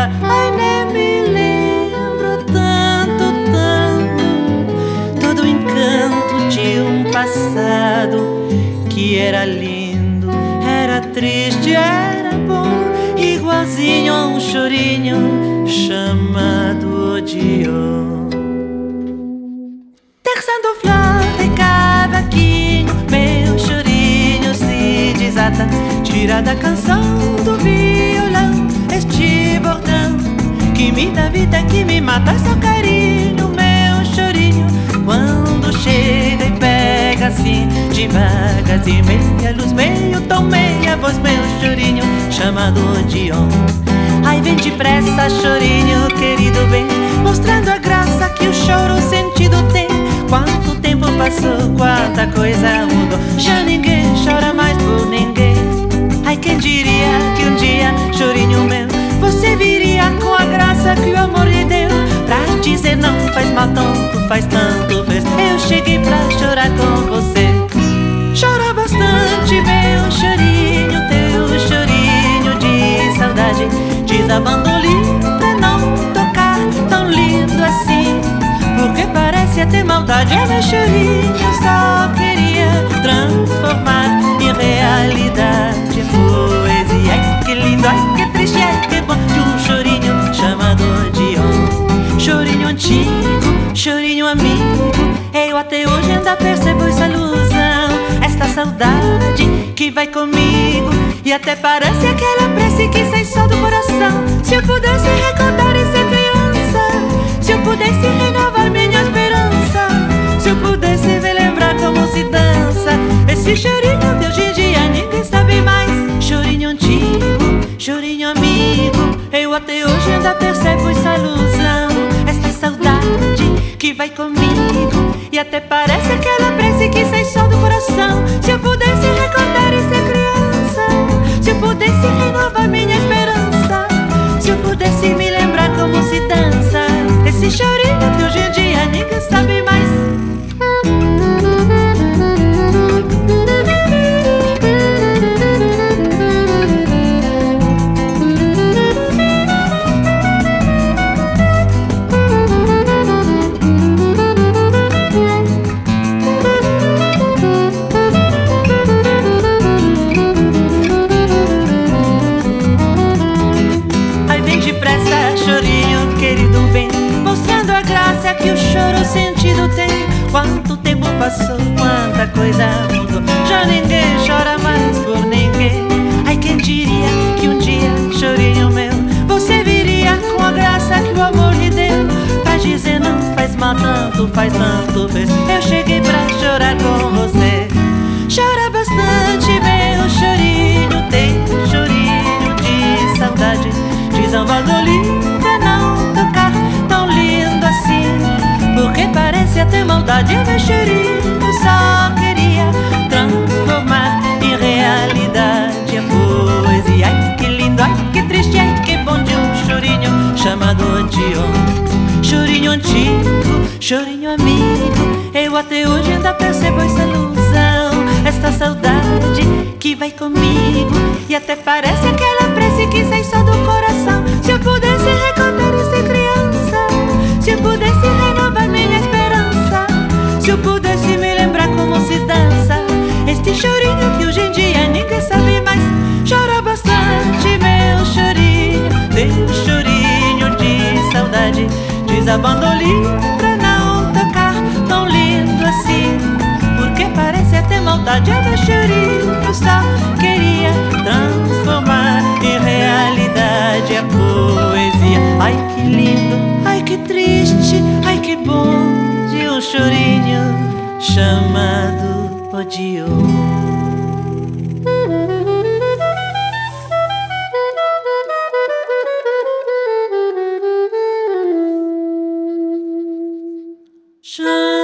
lembrar. Ai, nem me lembro tanto, tanto. Todo o encanto de um passado que era lindo, era triste, era bom, igualzinho a um chorinho chamado Odeon. Terçando flauta e cavaquinho, meu chorinho se desata. Tira da canção do violão este bordão que me dá vida, que me mata. Seu carinho, meu chorinho, quando chega e pega assim devagarzinho, meia luz, meio tom, meia voz, meu chorinho chamado Odeon. Ai, vem depressa, chorinho querido, vem, mostrando a graça que o choro sentido tem. Quanto tempo passou, quanta coisa mudou, já ninguém chora mais por ninguém. Ai, quem diria que um dia, chorinho meu, você viria com a graça que o amor lhe deu, pra dizer não faz mal, tanto faz, tanto fez. Eu cheguei pra chorar com você. Chora bastante, meu chorinho, teu chorinho de saudade, desabando livre, não tocar tão lindo assim, porque parece até maldade. É, meu chorinho, só queria transformar em realidade poesia. Ai, que lindo, ai, que triste, ai, que bom, de um chorinho chamado Odeon. Chorinho antigo, chorinho amigo, eu até hoje ainda percebo essa ilusão, esta saudade que vai comigo, e até parece aquela prece que sai só do coração. Se eu pudesse recordar e ser criança, se eu pudesse renovar minha esperança, se eu pudesse me lembrar como se dança esse chorinho de hoje em dia ninguém sabe mais. Chorinho antigo, chorinho amigo, eu até hoje ainda percebo essa ilusão, esta saudade que vai comigo, e até parece aquela prece que sai só do coração. Se eu pudesse recordar e ser criança, se eu pudesse renovar minha esperança, se eu pudesse me lembrar como se dança esse chorinho que hoje em dia ninguém sabe mais. Chorinho querido, vem, mostrando a graça que o choro sentido tem. Quanto tempo passou, quanta coisa mudou, já ninguém chora mais por ninguém. Ai, quem diria que um dia, chorinho meu, você viria com a graça que o amor lhe deu, pra dizer não faz mal, tanto faz, tanto fez. Eu cheguei pra chorar com você. Chora bastante, meu chorinho, tem chorinho de saudade, desambando livre, não tocar tão lindo assim, porque parece até maldade. Meu chorinho só queria transformar em realidade a poesia. Ai, que lindo, ai, que triste, ai, que bom, de um chorinho chamado Odeon. Chorinho antigo, chorinho amigo, eu até hoje ainda percebo essa ilusão, esta saudade que vai comigo, e até parece aquela prece que sai só do coração. Se eu pudesse recordar e ser criança, se eu pudesse renovar minha esperança, se eu pudesse me lembrar como se dança este chorinho que hoje em dia ninguém sabe mais. Chora bastante, meu chorinho, teu chorinho de saudade, desabando livre, não tocar tão lindo assim, porque parece até maldade. É, meu chorinho só queria transformar em realidade a poesia. Ai, que lindo, ai, que triste, ai, que bom, de um chorinho chamado Odeon. Chama